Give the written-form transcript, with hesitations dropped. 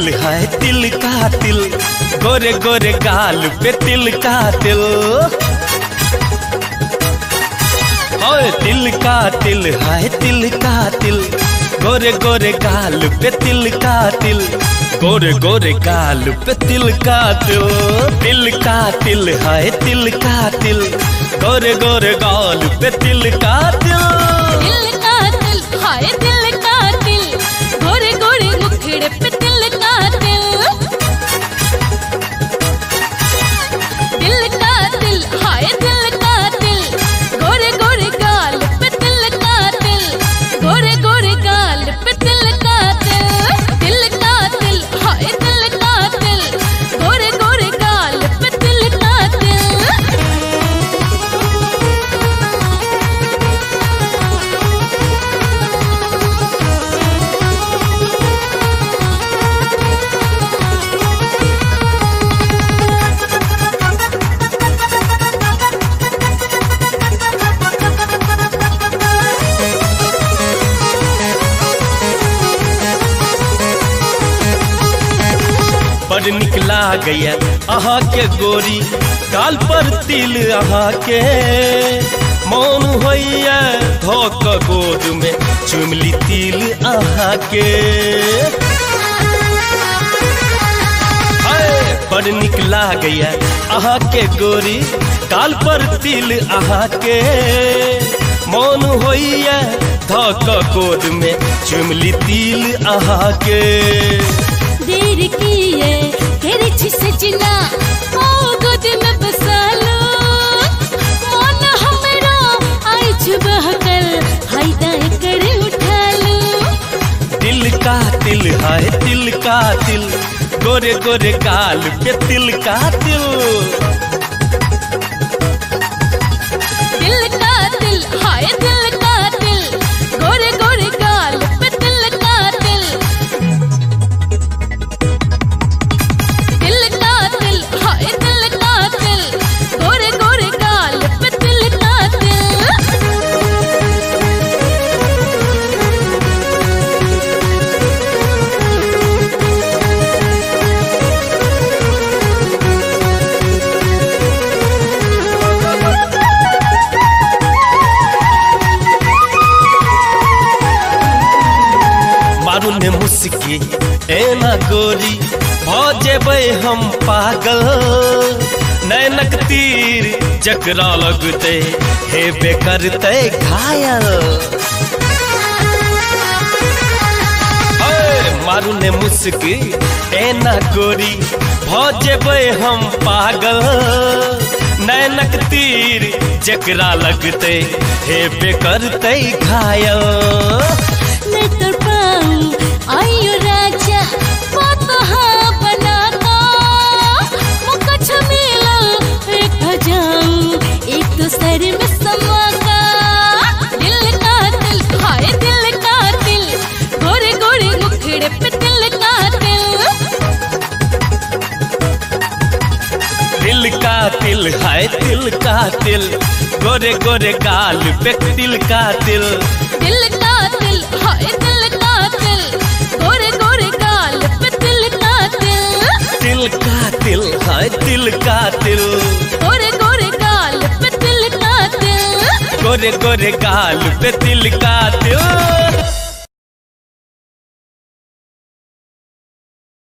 तिल है तिल का तिल, गोरे गोरे गाल पे तिल का तिल। ओए तिल का तिल है तिल का तिल, गोरे गोरे गाल पे तिल का तिल, गोरे गोरे गाल पे तिल का तिल। तिल का तिल है तिल का तिल, गोरे गोरे गाल पे तिल का तिल। तिल का तिल हाय तिल का तिल, गोरे गोरे मुखड़े पे तिल का तिल। तिल का तिल हाय तिल का तिल, गोरे गोरे गाल पे तिल का तिल, गोरे गोरे गाल पे तिल का तिल। तिल का तिल हाय तिल का तिल, गोरे गोरे गाल पे तिल का तिल। बड़ निकला गया अहा के गोरी, गाल पर तिल अहा के। मौन होइया धोक गोद में चुमली तिल अहा के। बड़ निकला गया अहा के गोरी, गाल पर तिल अहा के। मौन होइया धोक गोद में चुमली तिल अहा के। देर किए तेरे सजना ओ गोद में बसा लो, मन हमरा आई चुबह कर हाय दाएं कर उठा लो। तिल का तिल है तिल का तिल, गोरे गोरे गाल पे तिल का तिल। तिल का तिल हाय तिल का तिल, गोरे गोरे गाल पे तिल का तिल। तिल का तिल हाय तिल का तिल, गोरे गोरे गाल पे तिल का तिल। मारू ने मुस्की एना गोरी, भौजेबै हम पागल। नैनक तीर जकरा लगते हेबे करते घायल। मारू ने मुस्की एना गोरी, भौजेबै हम पागल। नैनक तीर जकरा लगते हेबे करते घायल। मैं तो पाऊं आयो राजा बात हाँ बनाता, मुका झमेला एक भजाऊं एक तो सर में समाका। दिल का दिल हाय दिल का दिल, गोरे गोरे मुखड़े पे दिल का दिल। दिल का तिल है तिल का तिल, गोरे गोरे गाल पे तिल का तिल। दिल का दिल हाय दिल का दिल, गोरे गोरे गाल पे दिल का दिल। तिल का तिल है तिल का तिल, गोरे गोरे गाल पे दिल का दिल। गोरे गोरे गाल पे तिल का तिल।